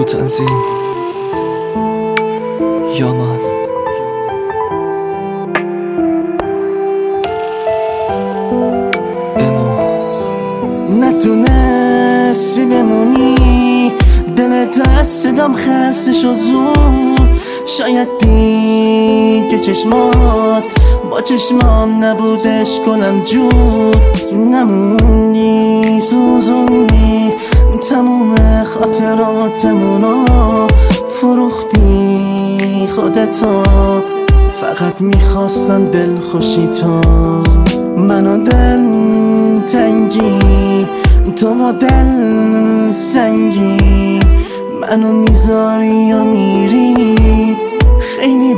تنظیم یامان. نتونستی بمونی، دلت از صدام خسته شد زود. شاید دید که چشمات با چشمام نبودش کنم جود. نموندی سوزوندی تموم خاطراتمونو، فروختی خودتا. فقط میخواستم دل خوشی تا منو دل تنگی، تو با دل سنگی منو میذاری یا میری. خیلی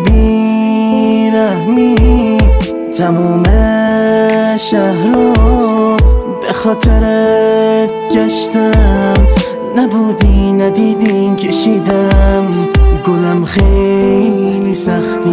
بیرحمی تموم شهر رو به خاطرت گشتم. نبودی ندیدی کشیدم گلم خیلی سختی.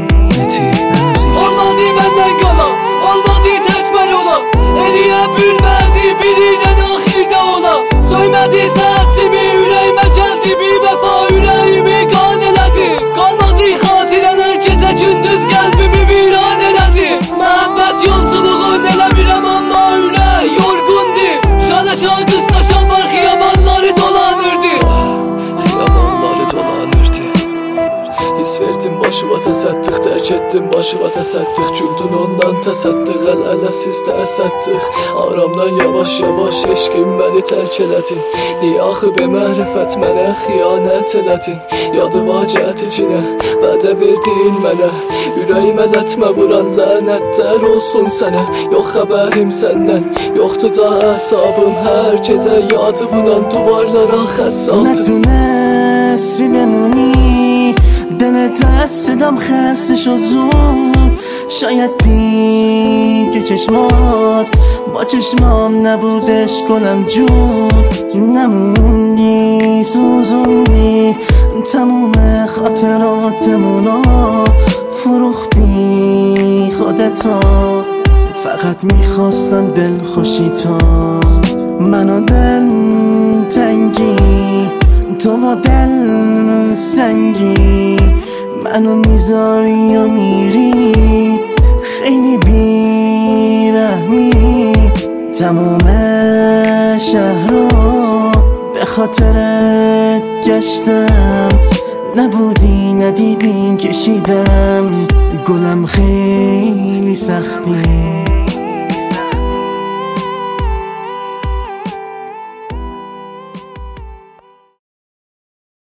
Olmadı benden kalan, olmadı tekmel ola. Eliye bülmedi birinin ahirde ola. Söymədi səsimi ürəyimə gəldi, bir vəfa ürəyimi qan elədi. Qalmadı xatirələr gecə gündüz qəlbimi viran elədi. Məhəbbət yolculuğu eləmirəm amma ürək yorğundu. Şalaşa qıssa şalvar xiyabanları dolanırdı. Xiyabanları dolanırdı. His verdim başıma təsəddiq, tərk etdim başıma təsəddiq. Güldün ondan təsəddiq, əl-ələsiz təsəddiq. Aramdan yavaş yavaş eşqim məni tərk elədin. Niyə axı be mərifət mənə xiyanət elədin? Yadıma gəldi cinə, vədə verdin mənə. Ürəyimə lətmə vuran lənətlər olsun sənə. Yox xəbərim səndən, yoxdur da hesabım. Hər gecə yadı vuran duvarlara xəssatım. نتونستی بمونی، دلت از صدام خسته شد زود. شاید دید که چشمات با چشمام نبودش کنم جود. نموندی سوزوندی تموم خاطراتمونو، فروختی خودتا. فقط میخواستم دل خوشی تا منو دل تنگی، تو با دل سنگی منو میذاری یا میری. خیلی بیرحمی تموم شهر رو به خاطرت گشتم. نبودی ندیدی کشیدم گلم خیلی سختی.